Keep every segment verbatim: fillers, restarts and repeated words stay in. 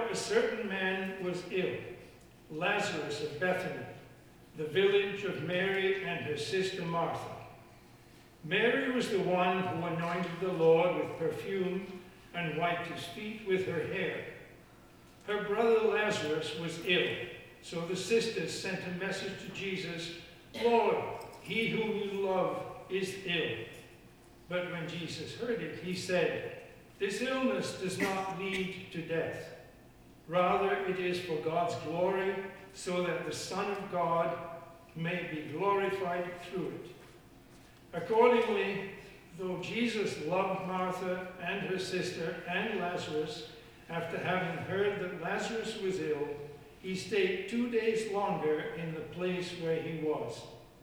a certain man was ill, Lazarus of Bethany, the village of Mary and her sister Martha. Mary was the one who anointed the Lord with perfume and wiped his feet with her hair. Her brother Lazarus was ill, so the sisters sent a message to Jesus, "Lord, he whom you love is ill." But when Jesus heard it, he said, "This illness does not lead to death. Rather, it is for God's glory, so that the Son of God may be glorified through it." Accordingly, though Jesus loved Martha and her sister and Lazarus, after having heard that Lazarus was ill, he stayed two days longer in the place where he was.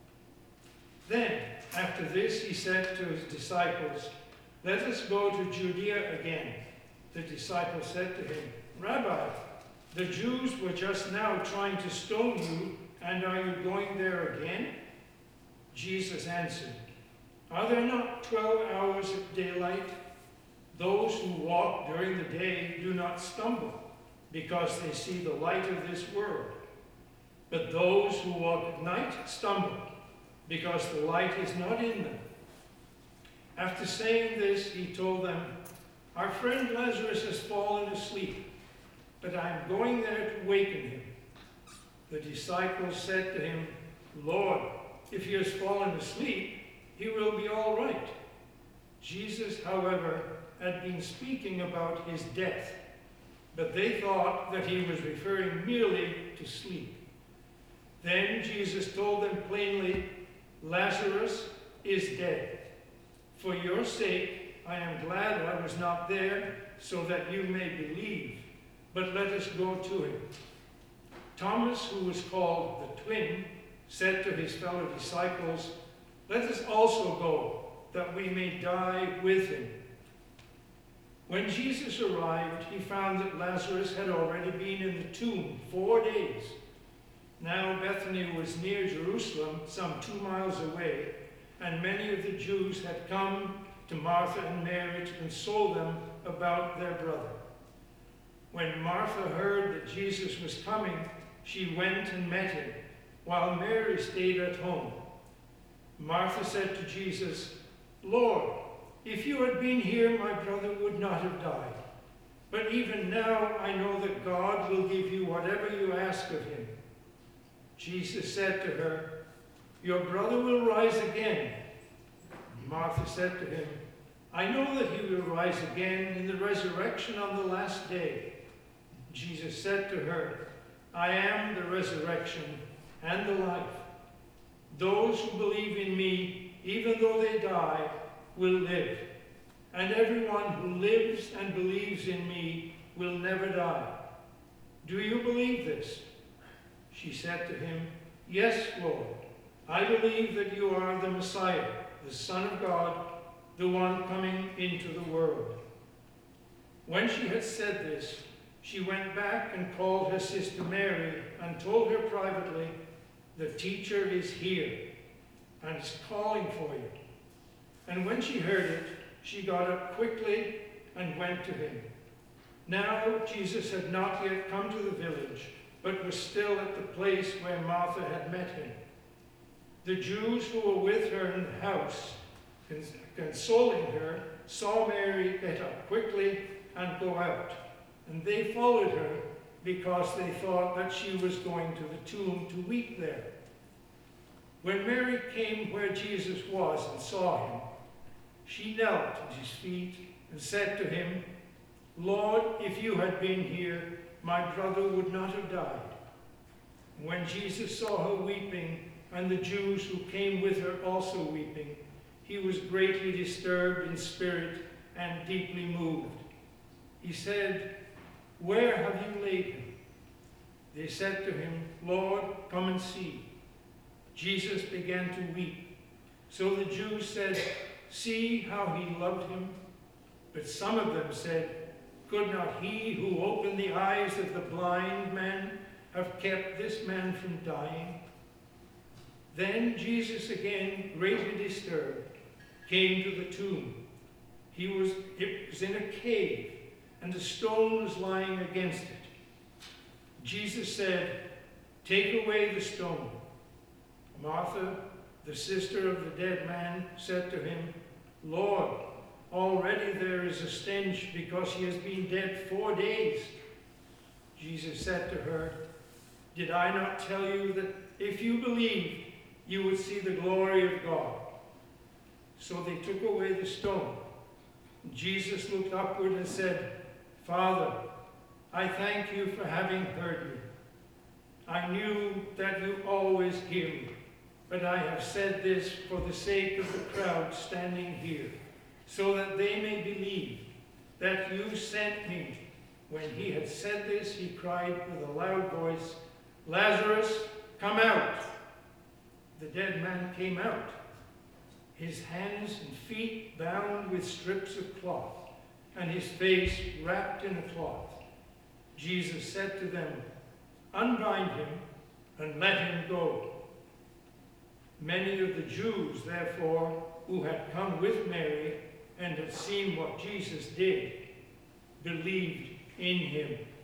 Then, after this, he said to his disciples, "Let us go to Judea again." The disciples said to him, "Rabbi, the Jews were just now trying to stone you, and are you going there again?" Jesus answered, "Are there not twelve hours of daylight? Those who walk during the day do not stumble, because they see the light of this world. But those who walk at night stumble, because the light is not in them." After saying this, he told them, "Our friend Lazarus has fallen asleep, but I am going there to waken him." The disciples said to him, "Lord, if he has fallen asleep, he will be all right." Jesus, however, had been speaking about his death, but they thought that he was referring merely to sleep. Then Jesus told them plainly, "Lazarus is dead. For your sake, I am glad I was not there, so that you may believe, but let us go to him." Thomas, who was called the twin, said to his fellow disciples, "Let us also go, that we may die with him." When Jesus arrived, he found that Lazarus had already been in the tomb four days. Now Bethany was near Jerusalem, some two miles away, and many of the Jews had come to Martha and Mary to console them about their brother. When Martha heard that Jesus was coming, she went and met him, while Mary stayed at home. Martha said to Jesus, "Lord, if you had been here, my brother would not have died. But even now I know that God will give you whatever you ask of him." Jesus said to her, "Your brother will rise again." Martha said to him, "I know that he will rise again in the resurrection on the last day." Jesus said to her, "I am the resurrection and the life. Those who believe in me, even though they die, will live. And everyone who lives and believes in me will never die. Do you believe this?" She said to him, "Yes, Lord. I believe that you are the Messiah, the Son of God, the one coming into the world." When she had said this, she went back and called her sister Mary and told her privately, "The teacher is here and is calling for you." And when she heard it, she got up quickly and went to him. Now Jesus had not yet come to the village, but was still at the place where Martha had met him. The Jews who were with her in the house, consoling her, saw Mary get up quickly and go out, and they followed her because they thought that she was going to the tomb to weep there. When Mary came where Jesus was and saw him, she knelt at his feet and said to him, "Lord, if you had been here, my brother would not have died." When Jesus saw her weeping, and the Jews who came with her also weeping, he was greatly disturbed in spirit and deeply moved. He said, "Where have you laid him?" They said to him, "Lord, come and see." Jesus began to weep. So the Jews said, "See how he loved him." But some of them said, "Could not he who opened the eyes of the blind man have kept this man from dying?" Then Jesus, again greatly disturbed, came to the tomb. He was, it was in a cave, and a stone was lying against it. Jesus said, "Take away the stone." Martha, the sister of the dead man, said to him, "Lord, already there is a stench because he has been dead four days." Jesus said to her, "Did I not tell you that if you believed, you would see the glory of God?" So they took away the stone. Jesus looked upward and said, "Father, I thank you for having heard me. I knew that you always hear me, but I have said this for the sake of the crowd standing here, so that they may believe that you sent me." When he had said this, he cried with a loud voice, "Lazarus, come out!" The dead man came out, his hands and feet bound with strips of cloth, and his face wrapped in a cloth. Jesus said to them, "Unbind him and let him go." Many of the Jews, therefore, who had come with Mary and had seen what Jesus did, believed in him